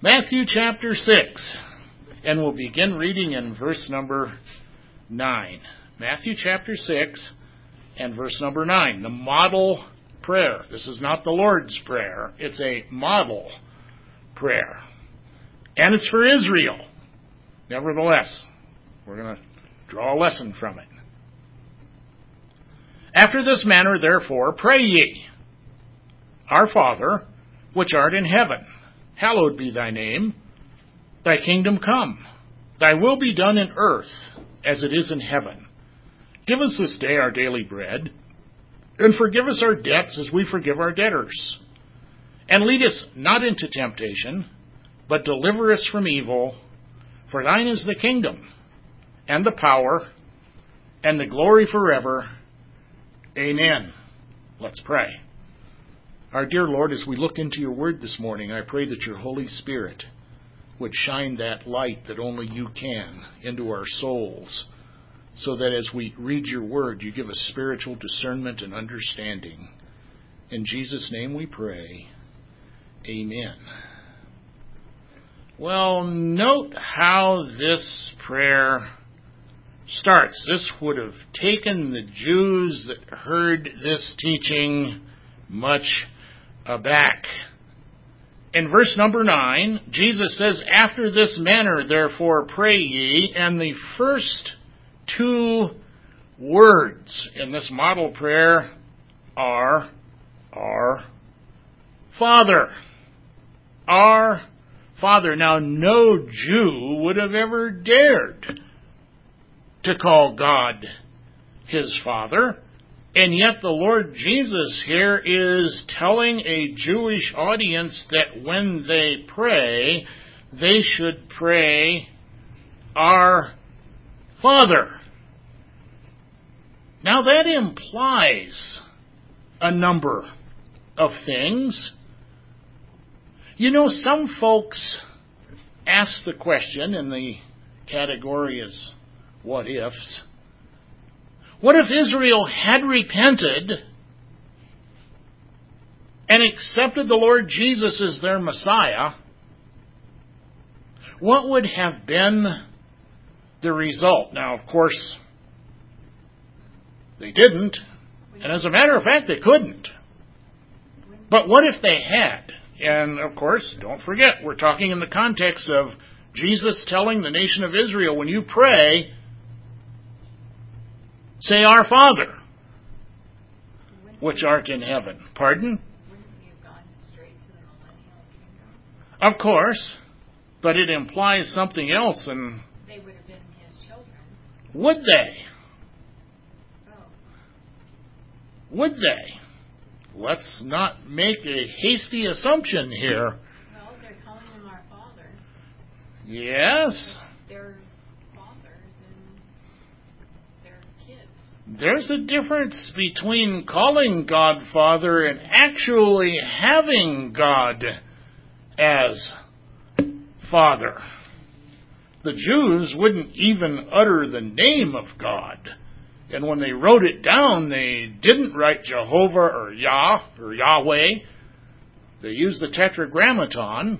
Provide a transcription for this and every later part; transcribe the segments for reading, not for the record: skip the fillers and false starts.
Matthew chapter 6, and we'll begin reading in verse number 9. Matthew chapter 6 and verse number 9, the model prayer. This is not the Lord's Prayer. It's a model prayer. And it's for Israel. Nevertheless, we're going to draw a lesson from it. After this manner, therefore, pray ye, Our Father, which art in heaven, hallowed be thy name. Thy kingdom come. Thy will be done in earth as it is in heaven. Give us this day our daily bread, and forgive us our debts as we forgive our debtors. And lead us not into temptation, but deliver us from evil. For thine is the kingdom, and the power, and the glory forever. Amen. Let's pray. Our dear Lord, as we look into your word this morning, I pray that your Holy Spirit would shine that light that only you can into our souls, so that as we read your word, you give us spiritual discernment and understanding. In Jesus' name we pray. Amen. Well, note how this prayer starts. This would have taken the Jews that heard this teaching much aback. In verse number 9, Jesus says, After this manner, therefore, pray ye. And the first two words in this model prayer are, Our Father. Our Father. Now, no Jew would have ever dared to call God his Father. And yet the Lord Jesus here is telling a Jewish audience that when they pray, they should pray, Our Father. Now that implies a number of things. You know, some folks ask the question, and the category is what ifs. What if Israel had repented and accepted the Lord Jesus as their Messiah? What would have been the result? Now, of course, they didn't. And as a matter of fact, they couldn't. But what if they had? And, of course, don't forget, we're talking in the context of Jesus telling the nation of Israel, when you pray, say, Our Father, which art in heaven. Pardon? Wouldn't we have gone straight to the millennial kingdom? Of course, but it implies something else, and They would have been his children. would they? Oh. Would they? Let's not make a hasty assumption here. Well, they're calling him our Father. Yes, They're fathers and they're kids. there's a difference between calling God Father and actually having God as Father. The Jews wouldn't even utter the name of God. And when they wrote it down, they didn't write Jehovah or Yah or Yahweh. They used the Tetragrammaton.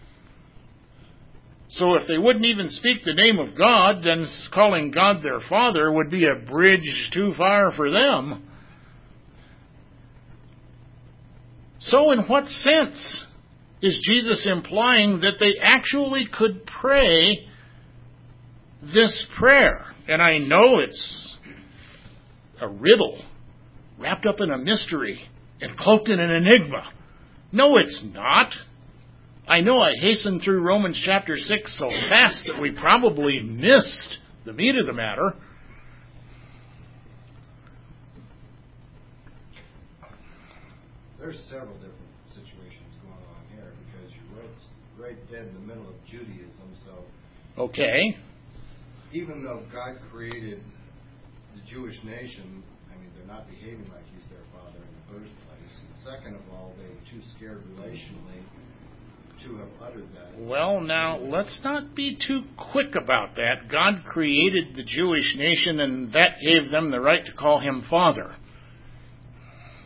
So if they wouldn't even speak the name of God, then calling God their Father would be a bridge too far for them. So in what sense is Jesus implying that they actually could pray this prayer? And I know it's a riddle wrapped up in a mystery and cloaked in an enigma. No, it's not. I know I hastened through Romans chapter 6 so fast that we probably missed the meat of the matter. There's several different situations going on here because you're right dead in the middle of Judaism. So, Okay. even though God created the Jewish nation, I mean, they're not behaving like He's their Father in the first place. And second of all, they were too scared relationally to have uttered that. Well, now, let's not be too quick about that. God created the Jewish nation, and that gave them the right to call Him Father.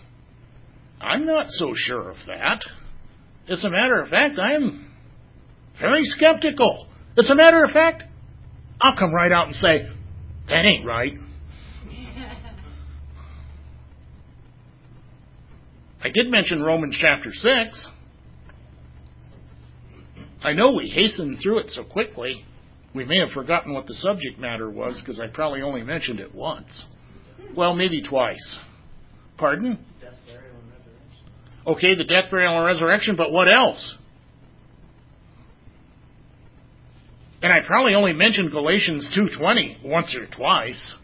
I'm not so sure of that. As a matter of fact, I'm Very skeptical. As a matter of fact, I'll come right out and say, that ain't right. I did mention Romans chapter 6. I know we hastened through it so quickly. We may have forgotten what the subject matter was because I probably only mentioned it once. Well, maybe twice. Pardon? Death, burial, and resurrection. Okay, the death, burial, and resurrection, but what else? And I probably only mentioned Galatians 2:20 once or twice.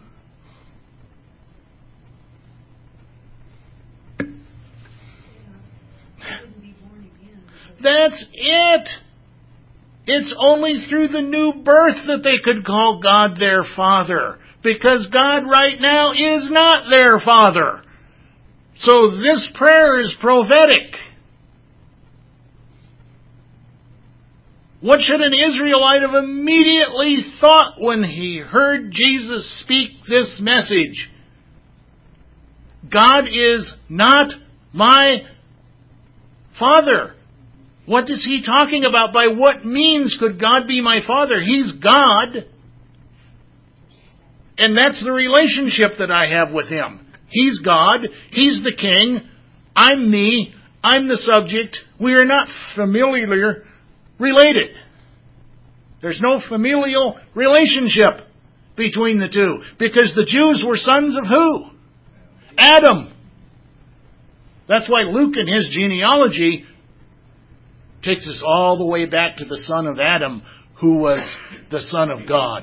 That's it. It's only through the new birth that they could call God their Father. Because God right now is not their Father. So this prayer is prophetic. What should an Israelite have immediately thought when he heard Jesus speak this message? God is not my Father. What is he talking about? By what means could God be my Father? He's God. And that's the relationship that I have with Him. He's God. He's the King. I'm me. I'm the subject. We are not familiar related. There's no familial relationship between the two. Because the Jews were sons of who? Adam. That's why Luke in his genealogy takes us all the way back to the son of Adam, who was the son of God.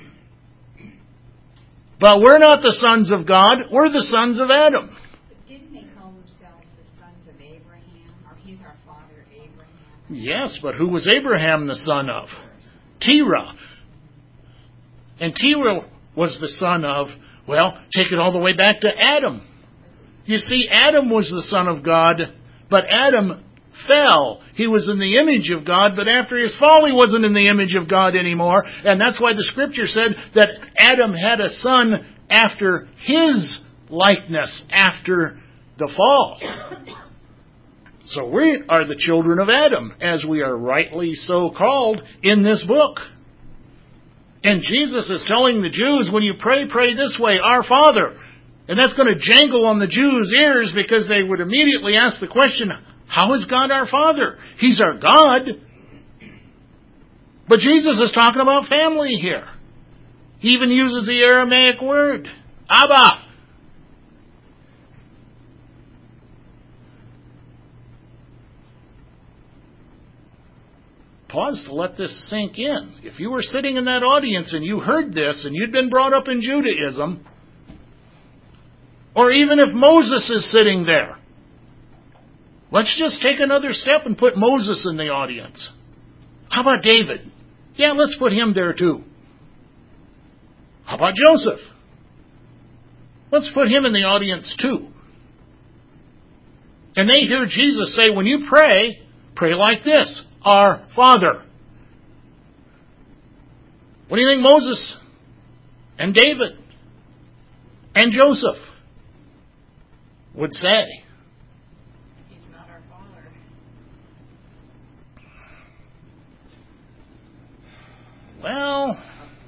But we're not the sons of God, we're the sons of Adam. But didn't they call themselves the sons of Abraham? Or he's our father, Abraham? Yes, but who was Abraham the son of? Terah. And Terah was the son of, well, take it all the way back to Adam. You see, Adam was the son of God, but Adam fell. He was in the image of God, but after his fall, he wasn't in the image of God anymore. And that's why the Scripture said that Adam had a son after his likeness, after the fall. So we are the children of Adam, as we are rightly so called in this book. And Jesus is telling the Jews, when you pray, pray this way, Our Father. And that's going to jangle on the Jews' ears because they would immediately ask the question, how is God our Father? He's our God. But Jesus is talking about family here. He even uses the Aramaic word, Abba. Pause to let this sink in. If you were sitting in that audience and you heard this and you'd been brought up in Judaism, or even if Moses is sitting there, let's just take another step and put Moses in the audience. How about David? Yeah, let's put him there too. How about Joseph? Let's put him in the audience too. And they hear Jesus say, when you pray, pray like this, Our Father. What do you think Moses and David and Joseph would say? He's not our father. Well,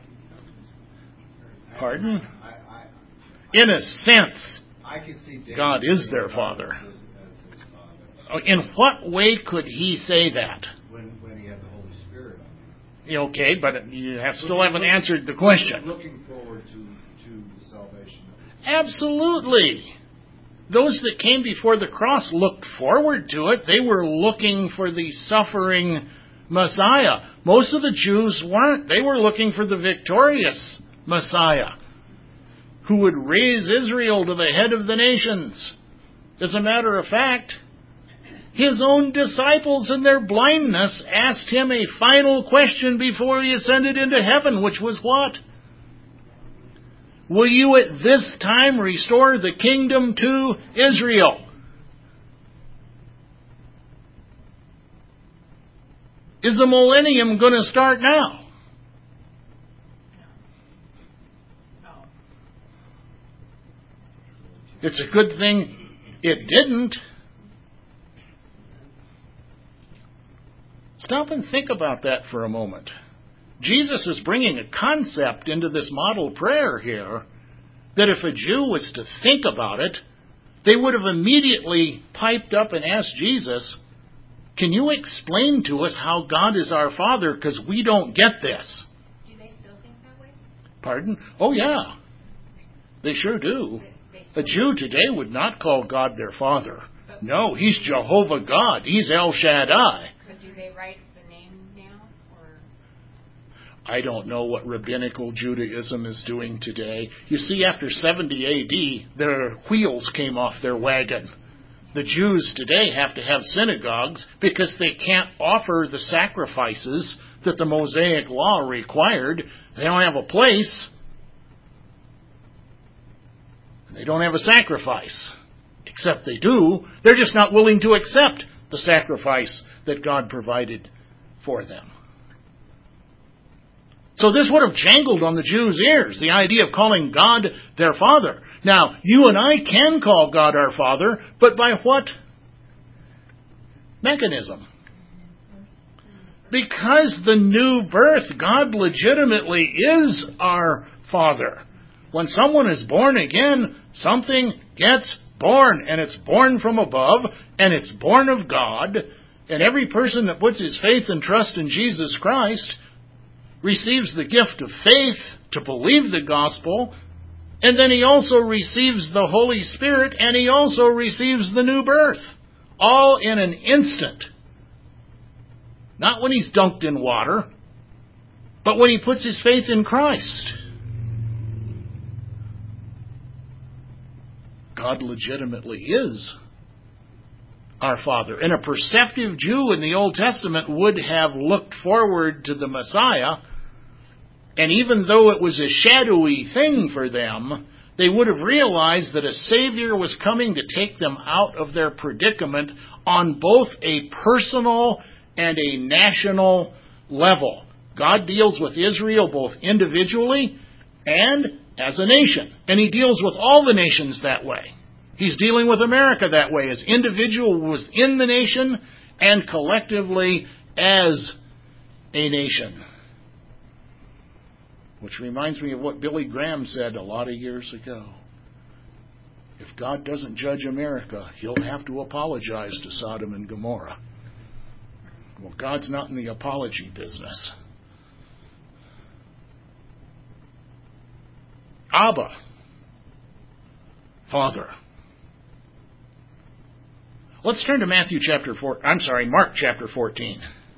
pardon? In a sense, I could see David God is their being father. as his father. In what way could he say that? When he had the Holy Spirit on him. Okay, but you still haven't answered the question. Looking forward to the salvation. Absolutely. Those that came before the cross looked forward to it. They were looking for the suffering Messiah. Most of the Jews weren't. They were looking for the victorious Messiah who would raise Israel to the head of the nations. As a matter of fact, his own disciples in their blindness asked him a final question before he ascended into heaven, which was what? Will you at this time restore the kingdom to Israel? Is the millennium going to start now? No. It's a good thing it didn't. Stop and think about that for a moment. Jesus is bringing a concept into this model prayer here that if a Jew was to think about it, they would have immediately piped up and asked Jesus, can you explain to us how God is our Father, because we don't get this? Do they still think that way? Pardon? Oh, yeah. They sure do. A Jew today would not call God their Father. No, He's Jehovah God. He's El Shaddai. But do they write the name now? Or I don't know what rabbinical Judaism is doing today. You see, after 70 A.D., their wheels came off their wagon. The Jews today have to have synagogues because they can't offer the sacrifices that the Mosaic law required. They don't have a place. They don't have a sacrifice. Except they do. They're just not willing to accept the sacrifice that God provided for them. So this would have jangled on the Jews' ears, the idea of calling God their Father. Now, you and I can call God our Father, but by what mechanism? Because the new birth, God legitimately is our Father. When someone is born again, something gets born, and it's born from above, and it's born of God, and every person that puts his faith and trust in Jesus Christ receives the gift of faith to believe the gospel, and then he also receives the Holy Spirit, and he also receives the new birth, all in an instant. Not when he's dunked in water, but when he puts his faith in Christ. God legitimately is our Father. And a perceptive Jew in the Old Testament would have looked forward to the Messiah, and even though it was a shadowy thing for them, they would have realized that a Savior was coming to take them out of their predicament on both a personal and a national level. God deals with Israel both individually and as a nation. And He deals with all the nations that way. He's dealing with America that way, as individual within the nation and collectively as a nation. Which reminds me of what Billy Graham said a lot of years ago. If God doesn't judge America, He'll have to apologize to Sodom and Gomorrah. Well, God's not in the apology business. Abba, Father. Let's turn to Mark chapter 14.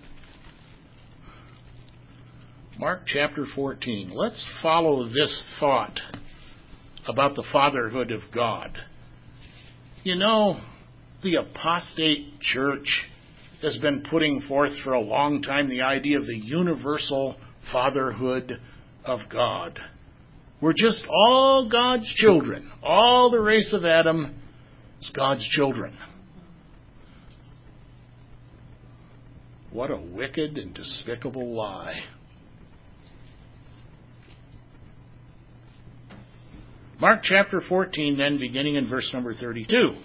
Mark chapter 14. Let's follow this thought about the fatherhood of God. You know, the apostate church has been putting forth for a long time the idea of the universal fatherhood of God. We're just all God's children. All the race of Adam is God's children. What a wicked and despicable lie. Mark chapter 14, then, beginning in verse number 32.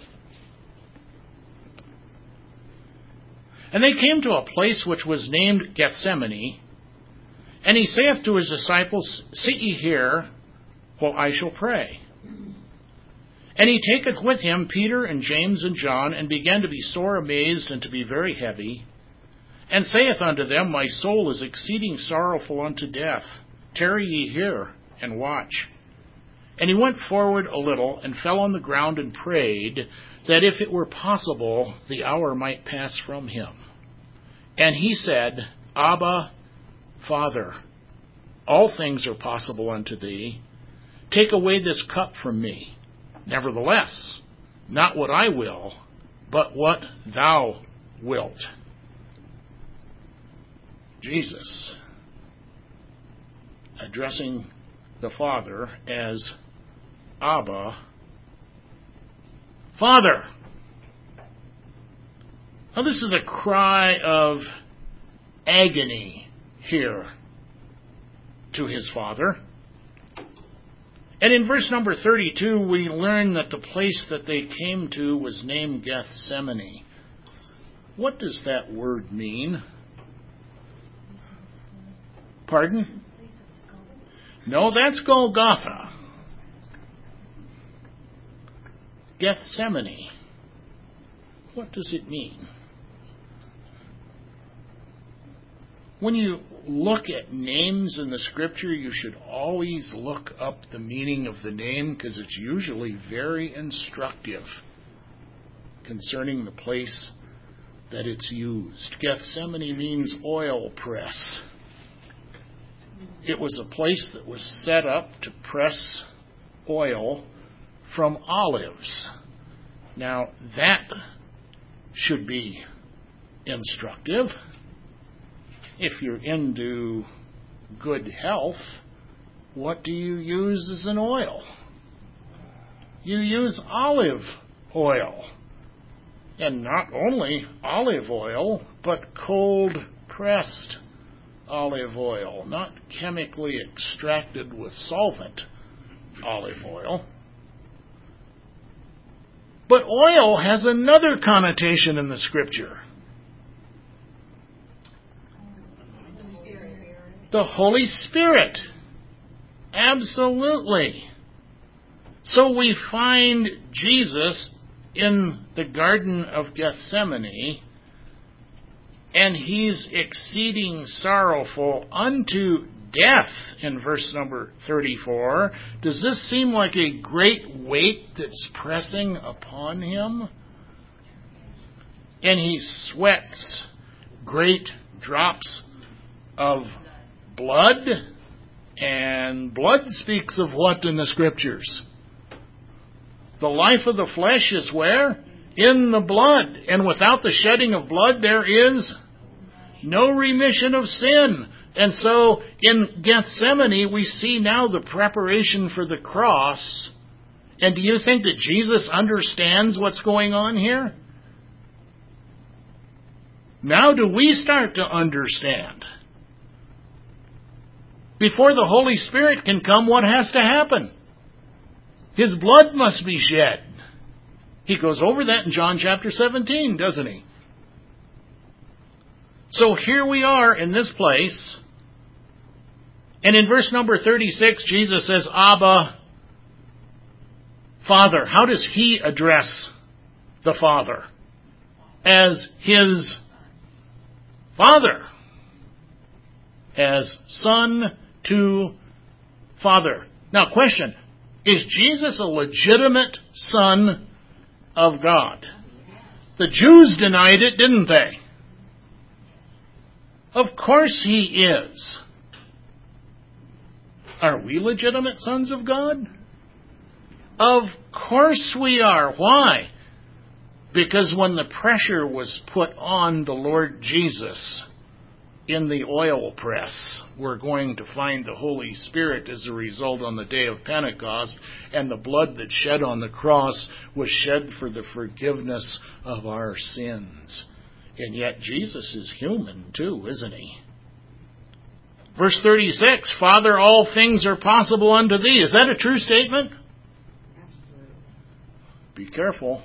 And they came to a place which was named Gethsemane, and He saith to His disciples, Sit ye here, while I shall pray. And He taketh with Him Peter and James and John, and began to be sore amazed and to be very heavy, and saith unto them, My soul is exceeding sorrowful unto death. Tarry ye here, and watch. And He went forward a little, and fell on the ground, and prayed, that if it were possible, the hour might pass from Him. And He said, Abba, Father, all things are possible unto Thee. Take away this cup from me. Nevertheless, not what I will, but what Thou wilt. Jesus, addressing the Father as Abba, Father. Now this is a cry of agony here to His Father. And in verse number 32, we learn that the place that they came to was named Gethsemane. What does that word mean? Pardon? No, that's Golgotha. Gethsemane. What does it mean? When you look at names in the Scripture, you should always look up the meaning of the name because it's usually very instructive concerning the place that it's used. Gethsemane means oil press. It was a place that was set up to press oil from olives. Now, that should be instructive. If you're into good health, what do you use as an oil? You use olive oil. And not only olive oil, but cold-pressed olive oil, not chemically extracted with solvent olive oil. But oil has another connotation in the Scripture. The Holy Spirit. Absolutely. So we find Jesus in the Garden of Gethsemane, and he's exceeding sorrowful unto death in verse number 34. Does this seem like a great weight that's pressing upon him? And he sweats great drops of blood, and blood speaks of what in the Scriptures? The life of the flesh is where? In the blood. And without the shedding of blood, there is no remission of sin. And so in Gethsemane, we see now the preparation for the cross. And do you think that Jesus understands what's going on here? Now do we start to understand? Before the Holy Spirit can come, what has to happen? His blood must be shed. He goes over that in John chapter 17, doesn't he? So here we are in this place. And in verse number 36, Jesus says, Abba, Father. How does he address the Father? As his Father. As Son to Father. Now, question. Is Jesus a legitimate Son of God? The Jews denied it, didn't they? Of course he is. Are we legitimate sons of God? Of course we are. Why? Because when the pressure was put on the Lord Jesus in the oil press, we're going to find the Holy Spirit as a result on the day of Pentecost, and the blood that shed on the cross was shed for the forgiveness of our sins. And yet Jesus is human too, isn't he? Verse 36, Father, all things are possible unto thee. Is that a true statement? Absolutely. Be careful.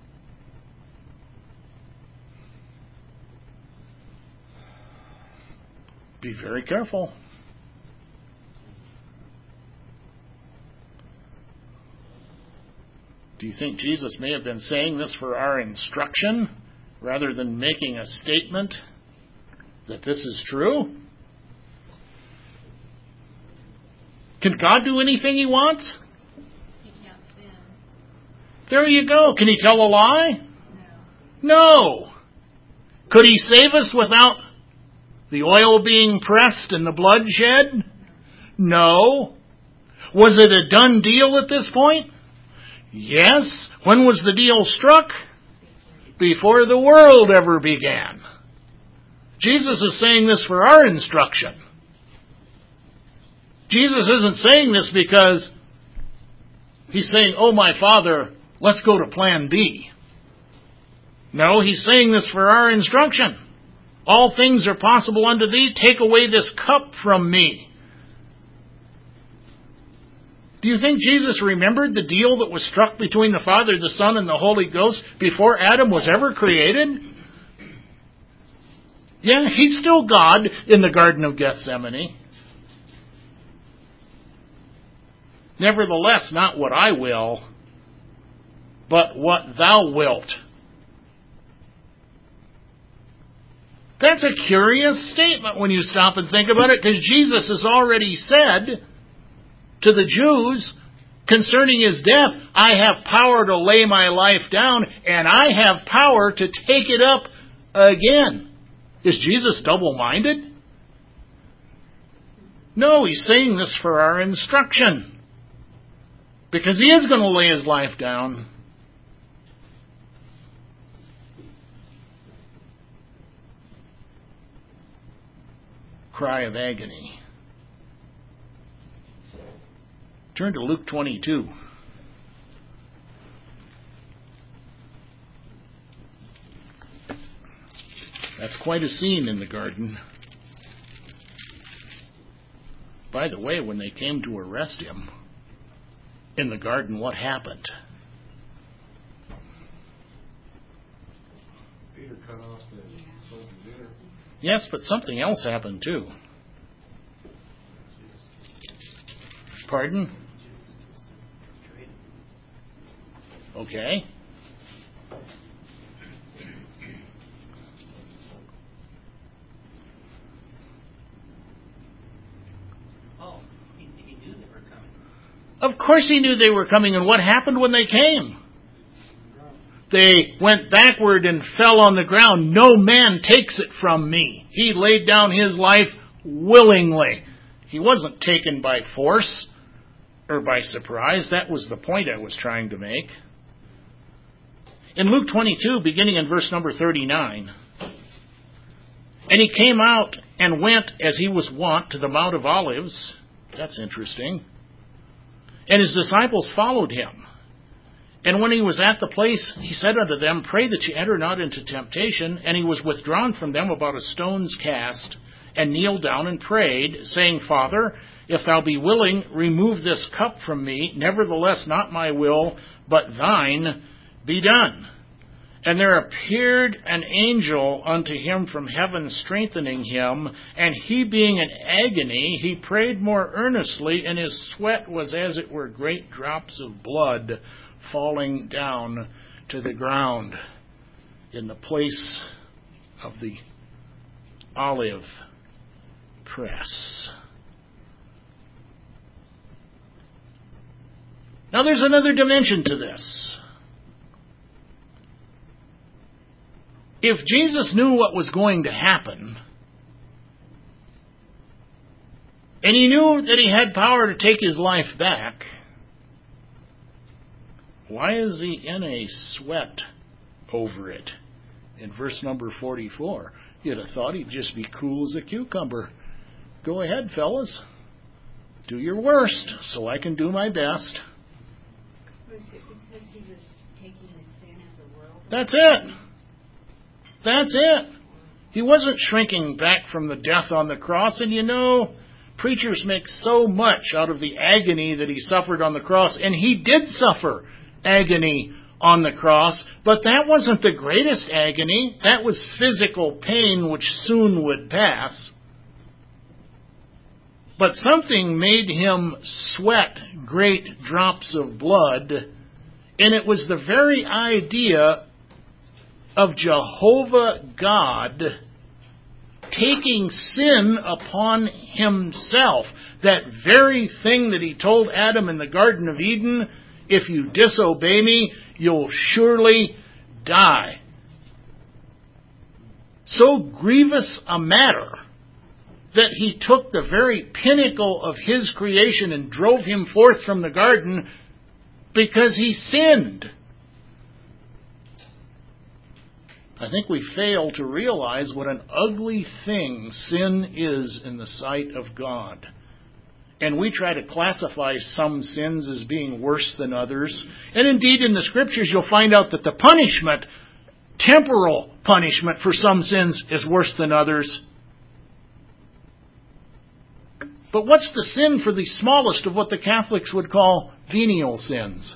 Be very careful. Do you think Jesus may have been saying this for our instruction rather than making a statement that this is true? Can God do anything he wants? He can't sin. There you go. Can he tell a lie? No. No. Could he save us without the oil being pressed and the blood shed? No. Was it a done deal at this point? Yes. When was the deal struck? Before the world ever began. Jesus is saying this for our instruction. Jesus isn't saying this because he's saying, oh, my Father, let's go to plan B. No, he's saying this for our instruction. All things are possible unto thee. Take away this cup from me. Do you think Jesus remembered the deal that was struck between the Father, the Son, and the Holy Ghost before Adam was ever created? Yeah, he's still God in the Garden of Gethsemane. Nevertheless, not what I will, but what thou wilt. That's a curious statement when you stop and think about it, because Jesus has already said to the Jews concerning his death, I have power to lay my life down, and I have power to take it up again. Is Jesus double-minded? No, he's saying this for our instruction, because he is going to lay his life down. Cry of agony. Turn to Luke 22. That's quite a scene in the garden. By the way, when they came to arrest him in the garden, what happened? Peter cut off the soldier's ear. Yes, but something else happened too. Pardon? Okay. Oh, he knew they were coming. Of course he knew they were coming, and what happened when they came? They went backward and fell on the ground. No man takes it from me. He laid down his life willingly. He wasn't taken by force or by surprise. That was the point I was trying to make. In Luke 22, beginning in verse number 39, and he came out and went as he was wont to the Mount of Olives. That's interesting. And his disciples followed him. And when he was at the place, he said unto them, Pray that ye enter not into temptation. And he was withdrawn from them about a stone's cast, and kneeled down and prayed, saying, Father, if thou be willing, remove this cup from me. Nevertheless, not my will, but thine be done. And there appeared an angel unto him from heaven, strengthening him. And he being in agony, he prayed more earnestly, and his sweat was as it were great drops of blood falling down to the ground in the place of the olive press. Now there's another dimension to this. If Jesus knew what was going to happen, and he knew that he had power to take his life back, why is he in a sweat over it? In verse number 44, you'd have thought he'd just be cool as a cucumber. Go ahead, fellas. Do your worst so I can do my best. Was it because he was taking the sin of the world? That's it. That's it. He wasn't shrinking back from the death on the cross. And you know, preachers make so much out of the agony that he suffered on the cross. And he did suffer agony on the cross. But that wasn't the greatest agony. That was physical pain which soon would pass. But something made him sweat great drops of blood. And it was the very idea of Jehovah God taking sin upon himself. That very thing that he told Adam in the Garden of Eden, if you disobey me, you'll surely die. So grievous a matter that he took the very pinnacle of his creation and drove him forth from the garden because he sinned. I think we fail to realize what an ugly thing sin is in the sight of God. And we try to classify some sins as being worse than others. And indeed, in the Scriptures, you'll find out that the punishment, temporal punishment for some sins, is worse than others. But what's the sin for the smallest of what the Catholics would call venial sins?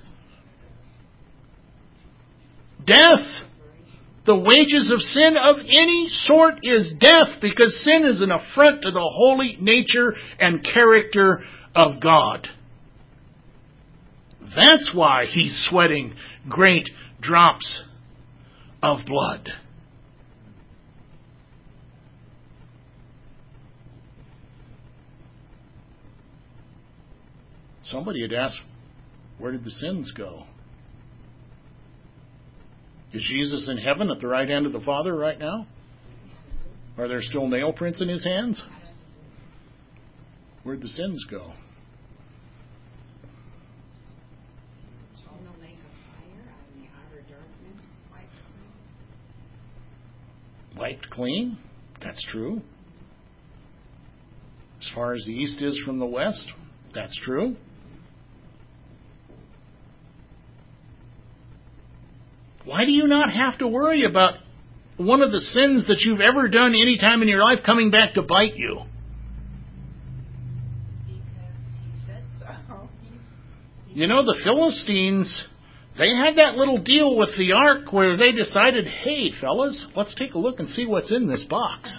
Death. The wages of sin of any sort is death, because sin is an affront to the holy nature and character of God. That's why he's sweating great drops of blood. Somebody had asked, where did the sins go? Is Jesus in heaven at the right hand of the Father right now? Are there still nail prints in his hands? Where'd the sins go? Wiped clean? That's true. As far as the east is from the west? That's true. Why do you not have to worry about one of the sins that you've ever done any time in your life coming back to bite you? Because he said so. You know, the Philistines, they had that little deal with the ark where they decided, hey, fellas, let's take a look and see what's in this box.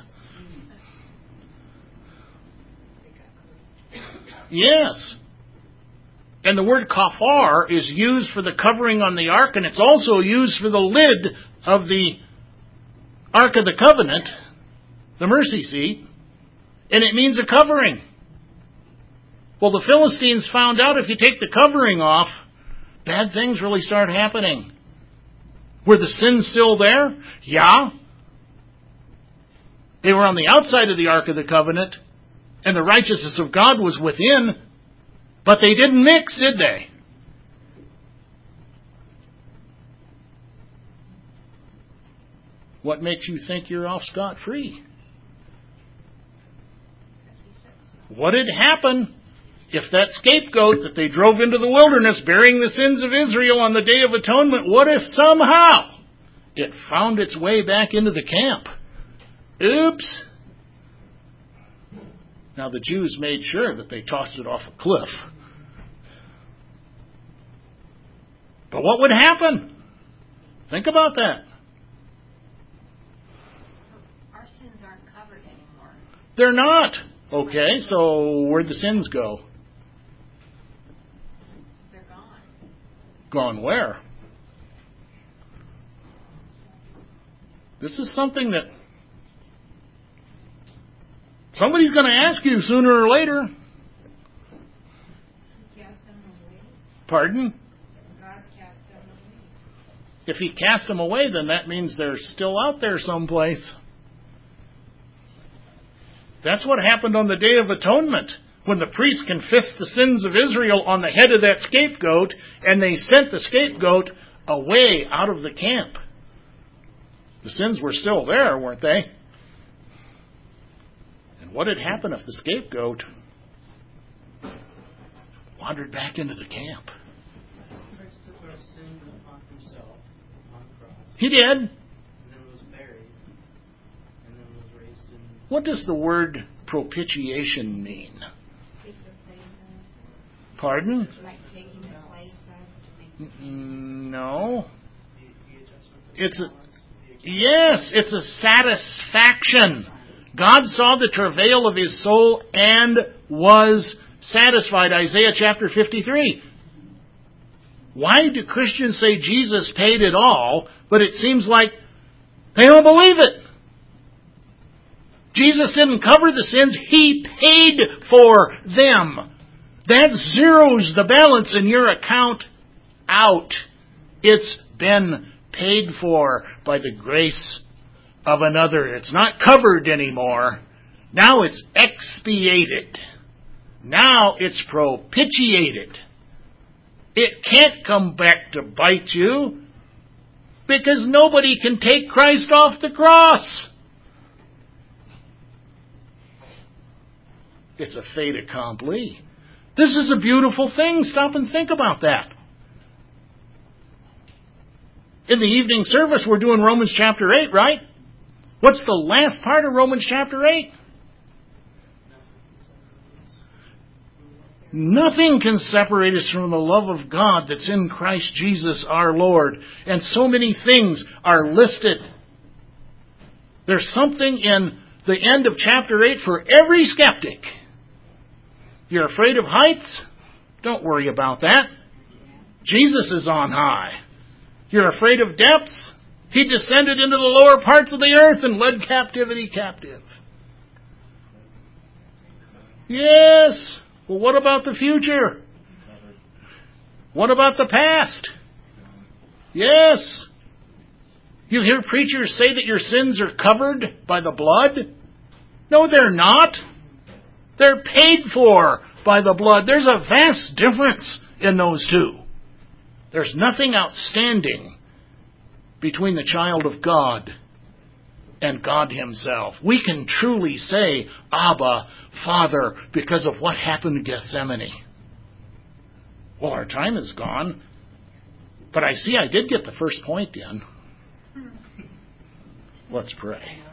Yes. And the word kafar is used for the covering on the ark, and it's also used for the lid of the Ark of the Covenant, the mercy seat, and it means a covering. Well, the Philistines found out if you take the covering off, bad things really start happening. Were the sins still there? Yeah. They were on the outside of the Ark of the Covenant, and the righteousness of God was within, but they didn't mix, did they? What makes you think you're off scot-free? What had happened if that scapegoat that they drove into the wilderness bearing the sins of Israel on the Day of Atonement, what if somehow it found its way back into the camp? Oops! Now the Jews made sure that they tossed it off a cliff. But what would happen? Think about that. Our sins aren't covered anymore. They're not. Okay, so where'd the sins go? They're gone. Gone where? This is something that somebody's going to ask you sooner or later. He cast them away. Pardon? God cast them away. If he cast them away, then that means they're still out there someplace. That's what happened on the Day of Atonement, when the priest confessed the sins of Israel on the head of that scapegoat, and they sent the scapegoat away out of the camp. The sins were still there, weren't they? And what had happened if the scapegoat wandered back into the camp? Christ took our sin upon himself on the cross. He did. And then was buried. And then was raised in... What does the word propitiation mean? Take the place of. Pardon? Like taking the place of. To make No. The adjustment of It's a, balance, yes, it's a satisfaction. God saw the travail of his soul and was satisfied. Isaiah chapter 53. Why do Christians say Jesus paid it all, but it seems like they don't believe it? Jesus didn't cover the sins. He paid for them. That zeroes the balance in your account out. It's been paid for by the grace of another. It's not covered anymore. Now it's expiated. Now it's propitiated. It can't come back to bite you because nobody can take Christ off the cross. It's a fait accompli. This is a beautiful thing. Stop and think about that. In the evening service, we're doing Romans chapter 8, right? What's the last part of Romans chapter 8? Nothing can separate us from the love of God that's in Christ Jesus our Lord. And so many things are listed. There's something in the end of chapter 8 for every skeptic. You're afraid of heights? Don't worry about that. Jesus is on high. You're afraid of depths? He descended into the lower parts of the earth and led captivity captive. Yes. Well, what about the future? What about the past? Yes. You hear preachers say that your sins are covered by the blood? No, they're not. They're paid for by the blood. There's a vast difference in those two. There's nothing outstanding between the child of God and God Himself. We can truly say, Abba, Father, because of what happened in Gethsemane. Well, our time is gone, but I see I did get the first point in. Let's pray.